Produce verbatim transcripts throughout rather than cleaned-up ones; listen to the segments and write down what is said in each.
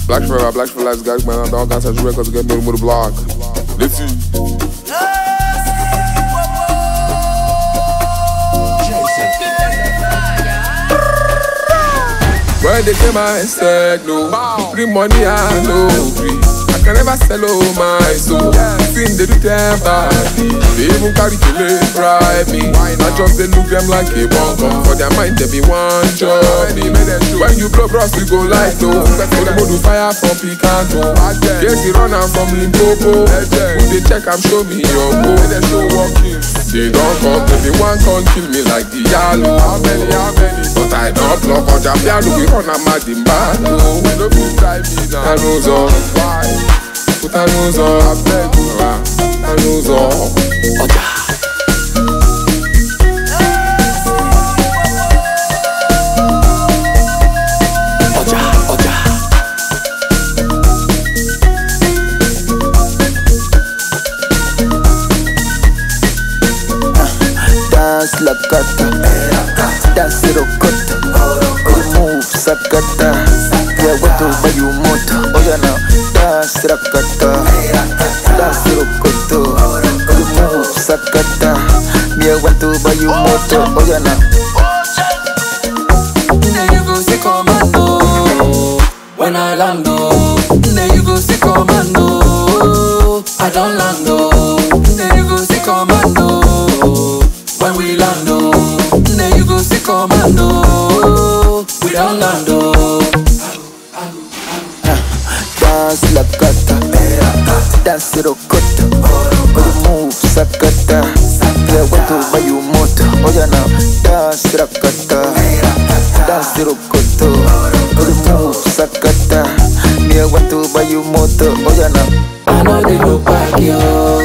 Black forever, black for life, guys, man. All kinds of records get me with the block. Let's see. When they came I said no, free money I know free. I can never sell all my soul. Sin they do them body. They even carry to live bribe me. I just they look them like a bunker. For their mind they be one job. When you blow bros you go like no. So they go do fire from Picanto. Yes you run out from Limpopo. When they check I'm show me your go. They don't come to me one can kill me like the yellow. How many, how many? But I don't block on the piano. We run a mad in bad. We don't feel drive me now. I know so. Why? Put a nose on. I beg you. I know so. Oja. Oja, Oja. Dance la gata, dance rocoto, move sakata, yeah what to buy you moto, oh yeah now, dance rakata, dance rocoto, move sakata, yeah what to buy you moto, oh yeah now. There you go see commando, when I land oh. There you go see commando, I don't land oh. There you go see commando. When we land oh, then you go see commando. We don't land oh. Dance la gata, dance rocoto, move sakata, yeah what to buy you moto, oh yeah now, dance rakata, dance rocoto, move sakata, yeah what to buy you moto, oh yeah now. I know they look back yo.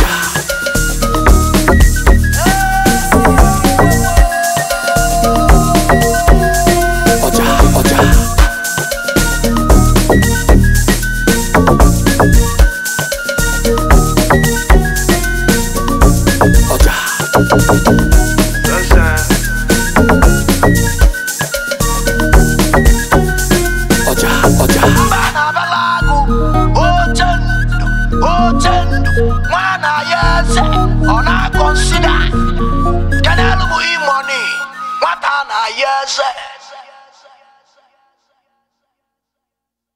Mana yese, ona consider. Can I money? What ana yese?